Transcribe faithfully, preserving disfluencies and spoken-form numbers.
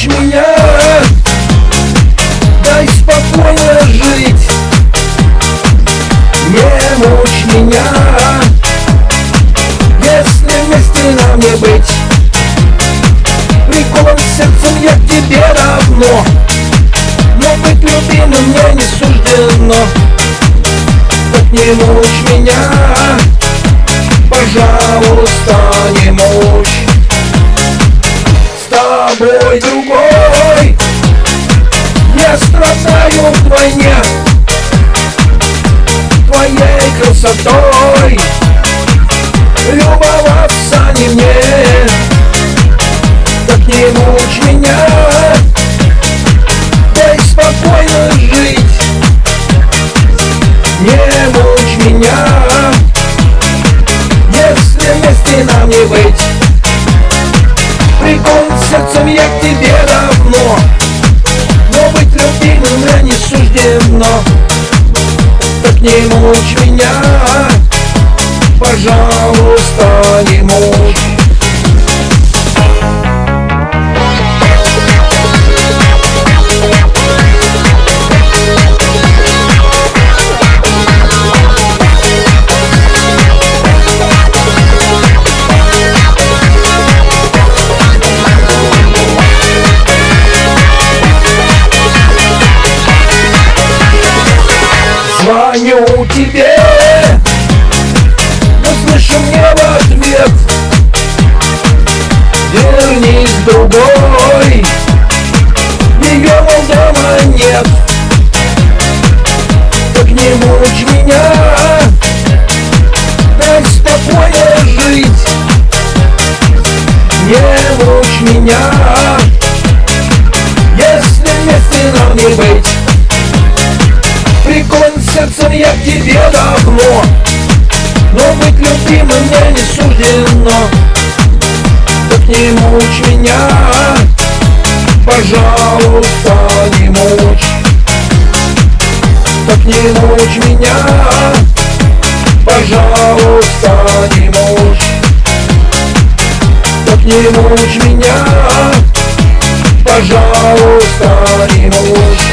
мучь меня, дай спокойно жить. Не мучь меня, если вместе нам не быть. Прикован сердцем я к тебе давно, но быть любимым мне не суждено. Так не мучь меня, пожалуйста, не мучь. С тобой другой я страдаю вдвойне, твоей красотой любоваться не мне. Так не мучь меня, дай спокойно жить. Не мучь меня, если вместе нам не быть. Прикован сердцем я к тебе давно, но быть любимым мне не суждено. Так не мучь меня, пожалуйста, не мучь. Звоню тебе, но слышу мне в ответ: вернись к другой, ее, мол, дома нет. Так не мучь меня, дай спокойно жить. Не мучь меня, если вместе нам не быть. Прикован сердцем я к тебе давно, но быть любимым мне не суждено. Так не мучь меня, пожалуйста, не мучь. Так не мучь меня, пожалуйста, не мучь. Так не мучь меня, пожалуйста, не мучь.